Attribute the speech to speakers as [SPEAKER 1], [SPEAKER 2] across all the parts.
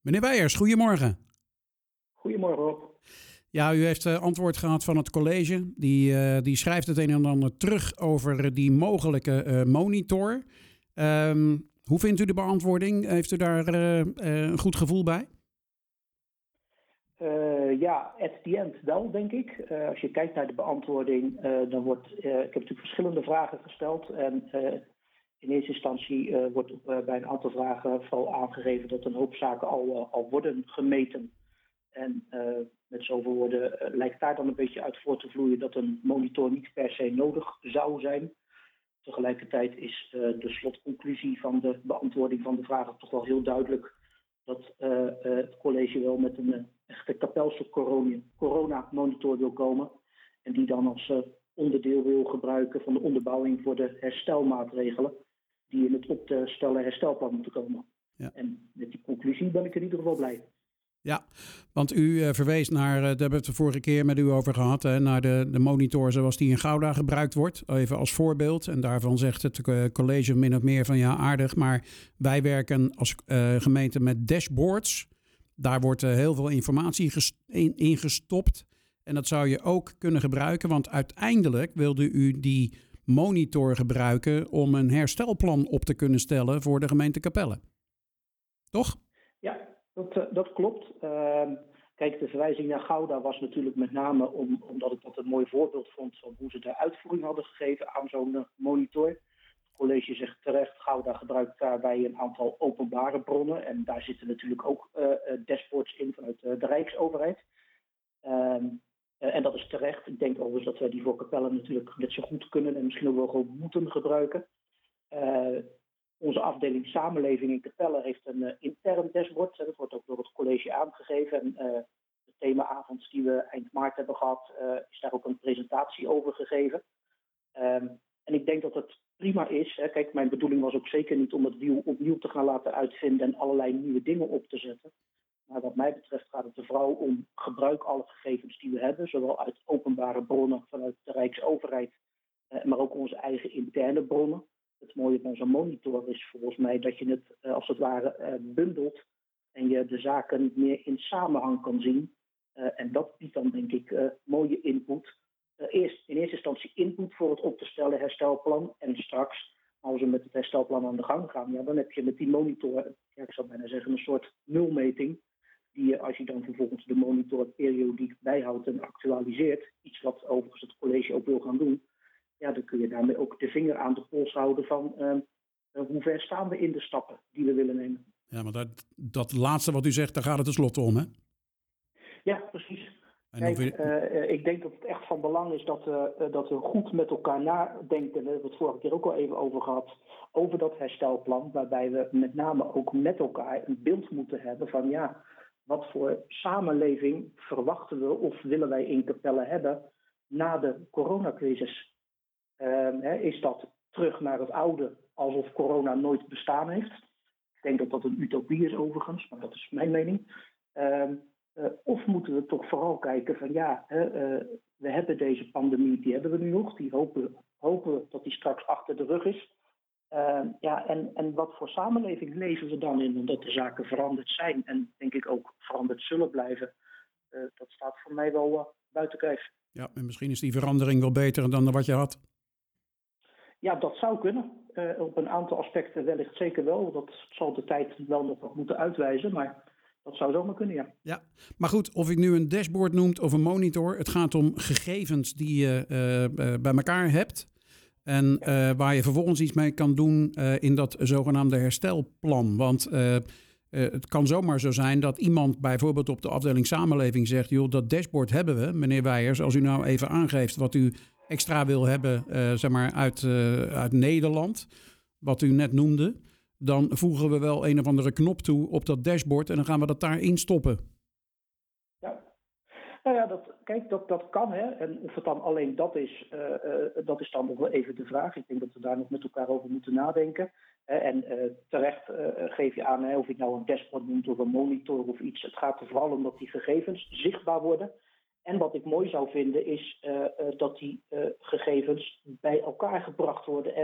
[SPEAKER 1] Meneer Weijers, goedemorgen.
[SPEAKER 2] Goedemorgen Rob.
[SPEAKER 1] Ja, u heeft antwoord gehad van het college. Die schrijft het een en ander terug over die mogelijke monitor. Hoe vindt u de beantwoording? Heeft u daar een goed gevoel bij?
[SPEAKER 2] Ja, at the end wel, denk ik. Als je kijkt naar de beantwoording, dan wordt... ik heb natuurlijk verschillende vragen gesteld. En in eerste instantie wordt bij een aantal vragen vooral aangegeven dat een hoop zaken al worden gemeten. En met zoveel woorden lijkt daar dan een beetje uit voor te vloeien dat een monitor niet per se nodig zou zijn. Tegelijkertijd is de slotconclusie van de beantwoording van de vragen toch wel heel duidelijk dat het college wel met een echte kapelse corona-monitor wil komen. En die dan als onderdeel wil gebruiken van de onderbouwing voor de herstelmaatregelen die in het op te stellen herstelplan moeten komen. Ja. En met die conclusie ben ik in ieder geval blij.
[SPEAKER 1] Ja, want u verwees naar, daar hebben we het de vorige keer met u over gehad, hè, naar de monitor zoals die in Gouda gebruikt wordt, even als voorbeeld. En daarvan zegt het college min of meer van ja, aardig, maar wij werken als gemeente met dashboards. Daar wordt heel veel informatie in gestopt en dat zou je ook kunnen gebruiken, want uiteindelijk wilde u die monitor gebruiken om een herstelplan op te kunnen stellen voor de gemeente Capelle. Toch?
[SPEAKER 2] Ja. Dat klopt. Kijk, de verwijzing naar Gouda was natuurlijk met name omdat ik dat een mooi voorbeeld vond van hoe ze de uitvoering hadden gegeven aan zo'n monitor. Het college zegt terecht, Gouda gebruikt daarbij een aantal openbare bronnen. En daar zitten natuurlijk ook dashboards in vanuit de Rijksoverheid. En dat is terecht. Ik denk overigens dat wij die voor Capelle natuurlijk net zo goed kunnen en misschien ook wel gewoon moeten gebruiken. Onze afdeling Samenleving in Capelle heeft een intern dashboard. Dat wordt ook door het college aangegeven. En de themaavond die we eind maart hebben gehad, is daar ook een presentatie over gegeven. En ik denk dat het prima is. Hè. Kijk, mijn bedoeling was ook zeker niet om het wiel opnieuw te gaan laten uitvinden en allerlei nieuwe dingen op te zetten. Maar wat mij betreft gaat het er vooral om gebruik alle gegevens die we hebben. Zowel uit openbare bronnen vanuit de Rijksoverheid, maar ook onze eigen interne bronnen. Het mooie van zo'n monitor is volgens mij dat je het als het ware bundelt en je de zaken meer in samenhang kan zien. En dat biedt dan denk ik mooie input. Eerst in eerste instantie input voor het op te stellen herstelplan. En straks, als we met het herstelplan aan de gang gaan, ja, dan heb je met die monitor, ja, ik zou bijna zeggen, een soort nulmeting. Die je, als je dan vervolgens de monitor periodiek bijhoudt en actualiseert, iets wat overigens het college ook wil gaan doen. Ja, dan kun je daarmee ook de vinger aan de pols houden van hoe ver staan we in de stappen die we willen nemen.
[SPEAKER 1] Ja, maar dat laatste wat u zegt, daar gaat het tenslotte om, hè?
[SPEAKER 2] Ja, precies. Kijk, ik denk dat het echt van belang is dat we goed met elkaar nadenken. Daar hebben we het vorige keer ook al even over gehad. Over dat herstelplan, waarbij we met name ook met elkaar een beeld moeten hebben van ja, wat voor samenleving verwachten we of willen wij in Capelle hebben na de coronacrisis. Is dat terug naar het oude, alsof corona nooit bestaan heeft? Ik denk dat dat een utopie is overigens, maar dat is mijn mening. Of moeten we toch vooral kijken van ja, we hebben deze pandemie, die hebben we nu nog. Die hopen dat die straks achter de rug is. En wat voor samenleving leven we dan in? Omdat de zaken veranderd zijn en denk ik ook veranderd zullen blijven. Dat staat voor mij wel buiten kijf.
[SPEAKER 1] Ja, en misschien is die verandering wel beter dan wat je had.
[SPEAKER 2] Ja, dat zou kunnen. Op een aantal aspecten wellicht zeker wel. Dat zal de tijd wel nog wat moeten uitwijzen, maar dat zou zomaar kunnen, ja.
[SPEAKER 1] Ja, maar goed, of ik nu een dashboard noemt of een monitor, het gaat om gegevens die je bij elkaar hebt. En waar je vervolgens iets mee kan doen in dat zogenaamde herstelplan. Want het kan zomaar zo zijn dat iemand bijvoorbeeld op de afdeling samenleving zegt, joh, dat dashboard hebben we, meneer Weijers, als u nou even aangeeft wat u extra wil hebben, zeg maar uit Nederland, wat u net noemde, dan voegen we wel een of andere knop toe op dat dashboard en dan gaan we dat daarin stoppen.
[SPEAKER 2] Ja, nou ja, dat kan, hè. En of het dan alleen dat is dan nog wel even de vraag. Ik denk dat we daar nog met elkaar over moeten nadenken. En terecht geef je aan, of je het nou een dashboard noemt of een monitor of iets. Het gaat er vooral om dat die gegevens zichtbaar worden. En wat ik mooi zou vinden is dat die gegevens bij elkaar gebracht worden en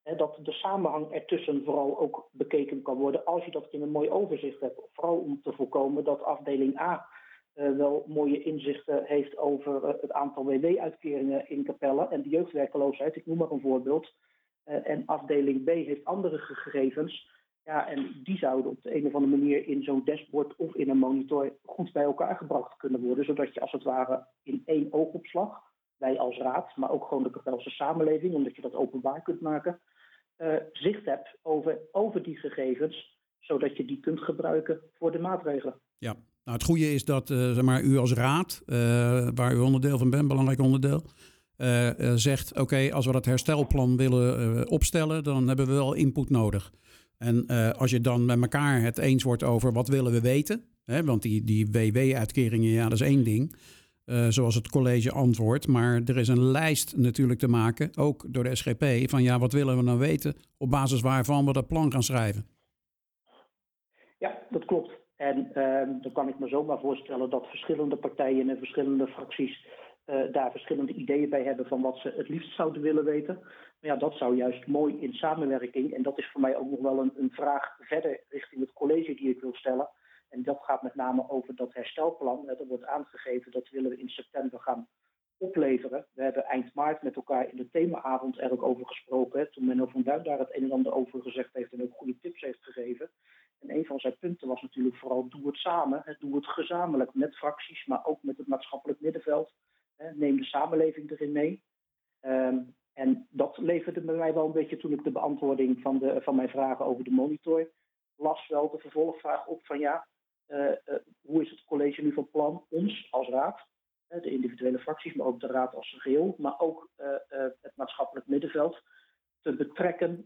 [SPEAKER 2] Dat de samenhang ertussen vooral ook bekeken kan worden als je dat in een mooi overzicht hebt. Vooral om te voorkomen dat afdeling A wel mooie inzichten heeft over het aantal WW-uitkeringen in Capelle en de jeugdwerkeloosheid, ik noem maar een voorbeeld. En afdeling B heeft andere gegevens. Ja, en die zouden op de een of andere manier in zo'n dashboard of in een monitor goed bij elkaar gebracht kunnen worden. Zodat je als het ware in één oogopslag, wij als raad, maar ook gewoon de Capelse samenleving, omdat je dat openbaar kunt maken, zicht hebt over die gegevens, zodat je die kunt gebruiken voor de maatregelen.
[SPEAKER 1] Ja, nou het goede is dat u als raad, waar u onderdeel van bent, belangrijk onderdeel, zegt oké, als we dat herstelplan willen opstellen, dan hebben we wel input nodig. En als je dan met elkaar het eens wordt over wat willen we weten, hè, want die WW-uitkeringen, ja, dat is één ding, zoals het college antwoordt, maar er is een lijst natuurlijk te maken, ook door de SGP, van ja, wat willen we nou weten, op basis waarvan we dat plan gaan schrijven.
[SPEAKER 2] Ja, dat klopt. En dan kan ik me zomaar voorstellen dat verschillende partijen en verschillende fracties daar verschillende ideeën bij hebben van wat ze het liefst zouden willen weten. Maar ja, dat zou juist mooi in samenwerking, en dat is voor mij ook nog wel een vraag verder richting het college die ik wil stellen. En dat gaat met name over dat herstelplan. Er wordt aangegeven dat willen we in september gaan opleveren. We hebben eind maart met elkaar in de themaavond er ook over gesproken. Toen Menno van Duin daar het een en ander over gezegd heeft en ook goede tips heeft gegeven. En een van zijn punten was natuurlijk vooral doe het samen. Doe het gezamenlijk met fracties, maar ook met het maatschappelijk middenveld. Neem de samenleving erin mee. En dat leverde bij mij wel een beetje toen ik de beantwoording van mijn vragen over de monitor las wel de vervolgvraag op van ja, hoe is het college nu van plan ons als raad, de individuele fracties, maar ook de raad als geheel, maar ook het maatschappelijk middenveld te betrekken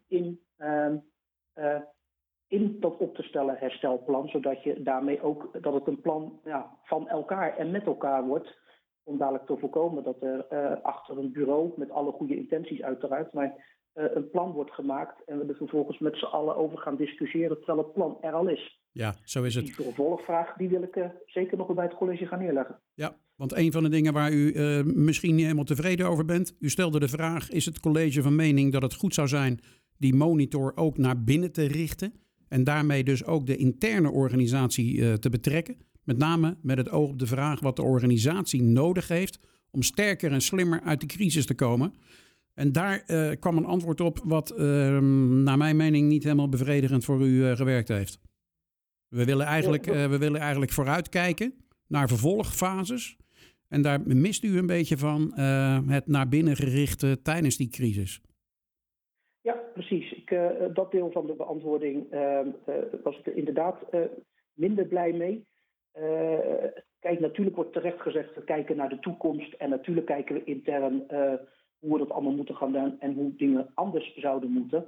[SPEAKER 2] in dat op te stellen herstelplan, zodat je daarmee ook dat het een plan van elkaar en met elkaar wordt, om dadelijk te voorkomen dat er achter een bureau, met alle goede intenties uiteraard, maar een plan wordt gemaakt en we er vervolgens met z'n allen over gaan discussiëren terwijl het plan er al is.
[SPEAKER 1] Ja, zo is het.
[SPEAKER 2] Die vervolgvraag die wil ik zeker nog bij het college gaan neerleggen.
[SPEAKER 1] Ja, want een van de dingen waar u misschien niet helemaal tevreden over bent, u stelde de vraag, is het college van mening dat het goed zou zijn die monitor ook naar binnen te richten en daarmee dus ook de interne organisatie te betrekken? Met name met het oog op de vraag wat de organisatie nodig heeft om sterker en slimmer uit de crisis te komen. En daar kwam een antwoord op wat naar mijn mening niet helemaal bevredigend voor u gewerkt heeft. We willen eigenlijk vooruitkijken naar vervolgfases. En daar mist u een beetje van het naar binnen gerichte tijdens die crisis.
[SPEAKER 2] Ja, precies. Dat deel van de beantwoording was ik er inderdaad minder blij mee. Kijk, natuurlijk wordt terecht gezegd, we kijken naar de toekomst. En natuurlijk kijken we intern hoe we dat allemaal moeten gaan doen en hoe dingen anders zouden moeten.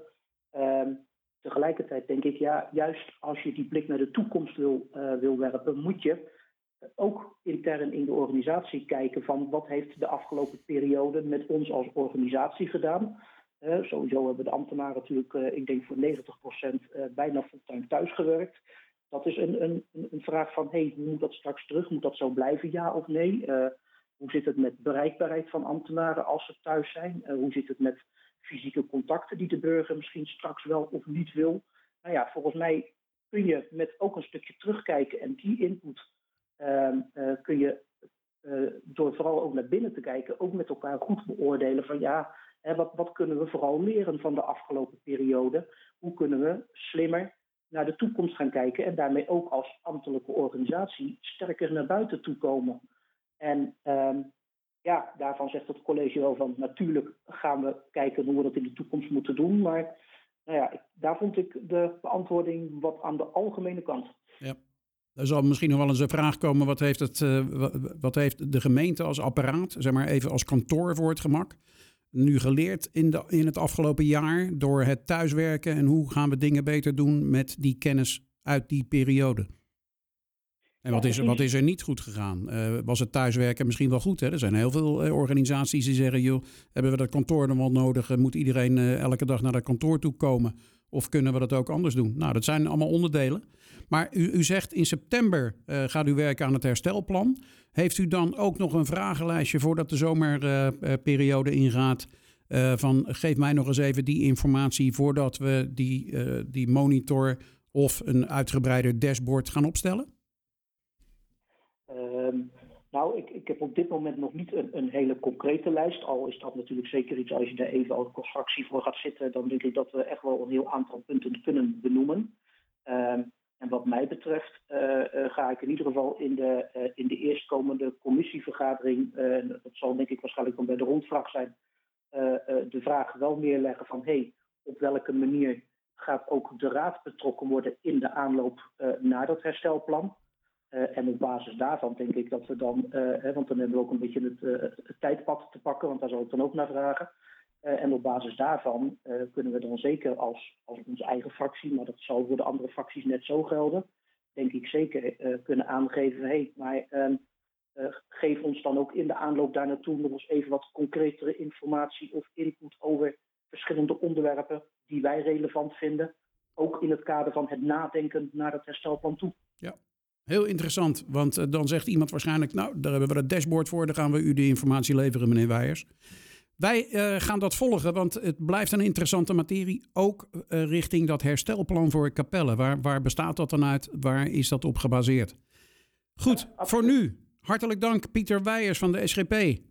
[SPEAKER 2] Tegelijkertijd denk ik, ja, juist als je die blik naar de toekomst wil werpen, moet je ook intern in de organisatie kijken van wat heeft de afgelopen periode met ons als organisatie gedaan. Sowieso hebben de ambtenaren natuurlijk, ik denk voor 90% bijna fulltime thuisgewerkt. Dat is een vraag van, hoe moet dat straks terug? Moet dat zo blijven, ja of nee? Hoe zit het met bereikbaarheid van ambtenaren als ze thuis zijn? Hoe zit het met fysieke contacten die de burger misschien straks wel of niet wil? Nou ja, volgens mij kun je met ook een stukje terugkijken en die input kun je door vooral ook naar binnen te kijken, ook met elkaar goed beoordelen van wat kunnen we vooral leren van de afgelopen periode? Hoe kunnen we slimmer naar de toekomst gaan kijken en daarmee ook als ambtelijke organisatie sterker naar buiten toe komen? En daarvan zegt het college wel van natuurlijk gaan we kijken hoe we dat in de toekomst moeten doen. Maar daar vond ik de beantwoording wat aan de algemene kant. Ja.
[SPEAKER 1] Er zal misschien nog wel eens een vraag komen, wat heeft de gemeente als apparaat, zeg maar even als kantoor voor het gemak, nu geleerd in het afgelopen jaar door het thuiswerken en hoe gaan we dingen beter doen met die kennis uit die periode? En wat is er niet goed gegaan? Was het thuiswerken misschien wel goed? Hè? Er zijn heel veel organisaties die zeggen, joh, hebben we dat kantoor nog wel nodig? Moet iedereen elke dag naar dat kantoor toe komen? Of kunnen we dat ook anders doen? Nou, dat zijn allemaal onderdelen. Maar u zegt in september gaat u werken aan het herstelplan. Heeft u dan ook nog een vragenlijstje voordat de zomerperiode ingaat? van geef mij nog eens even die informatie voordat we die monitor of een uitgebreider dashboard gaan opstellen?
[SPEAKER 2] Nou, ik heb op dit moment nog niet een hele concrete lijst. Al is dat natuurlijk zeker iets, als je daar even als fractie voor gaat zitten, dan denk ik dat we echt wel een heel aantal punten kunnen benoemen. En wat mij betreft ga ik in ieder geval in de eerstkomende commissievergadering, dat zal denk ik waarschijnlijk dan bij de rondvraag zijn, de vraag wel neerleggen van op welke manier gaat ook de raad betrokken worden in de aanloop naar dat herstelplan. En op basis daarvan denk ik dat we dan, want dan hebben we ook een beetje het tijdpad te pakken, want daar zal ik dan ook naar vragen. En op basis daarvan kunnen we dan zeker als onze eigen fractie, maar dat zal voor de andere fracties net zo gelden, denk ik zeker kunnen aangeven, maar geef ons dan ook in de aanloop daar naartoe nog eens even wat concretere informatie of input over verschillende onderwerpen die wij relevant vinden. Ook in het kader van het nadenken naar het herstelplan toe.
[SPEAKER 1] Ja. Heel interessant, want dan zegt iemand waarschijnlijk, nou, daar hebben we dat dashboard voor, dan gaan we u de informatie leveren, meneer Wijers. Wij gaan dat volgen, want het blijft een interessante materie, ook richting dat herstelplan voor Capelle. Waar bestaat dat dan uit? Waar is dat op gebaseerd? Goed, voor nu, hartelijk dank Pieter Wijers van de SGP.